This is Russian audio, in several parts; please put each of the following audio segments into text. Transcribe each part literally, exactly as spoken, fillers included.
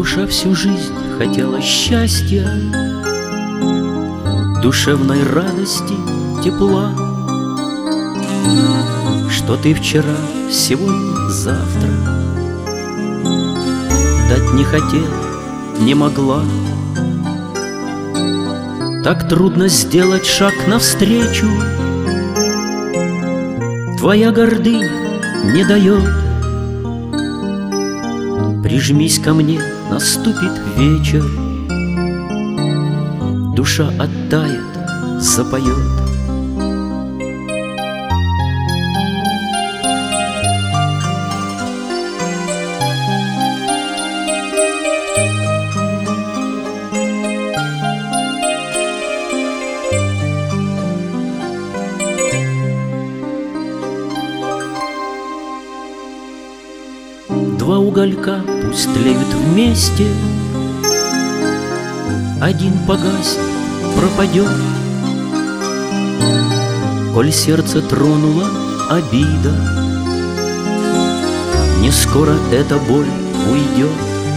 Душа всю жизнь хотела счастья, душевной радости, тепла. Что ты вчера, сегодня, завтра дать не хотела, не могла. Так трудно сделать шаг навстречу, твоя гордыня не дает. Прижмись ко мне, наступит вечер, душа оттает, запоет. Два уголька пусть тлеют вместе, один погаснет, пропадет. Коль сердце тронула обида, не скоро эта боль уйдет.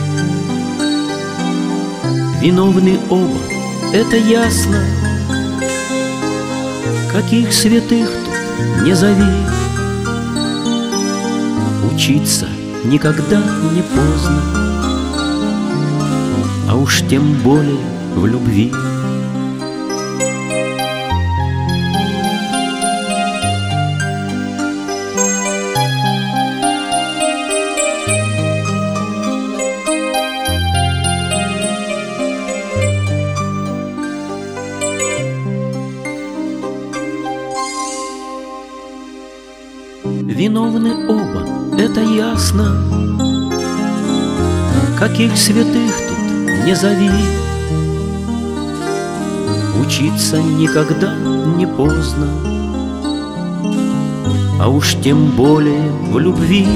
Виновны оба, это ясно, каких святых тут не зови. Учиться никогда не поздно, а уж тем более в любви. Виновны оба, это ясно, каких святых тут не зови. Учиться никогда не поздно, а уж тем более в любви.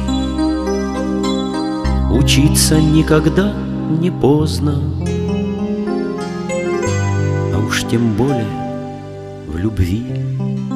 Учиться никогда не поздно, а уж тем более в любви.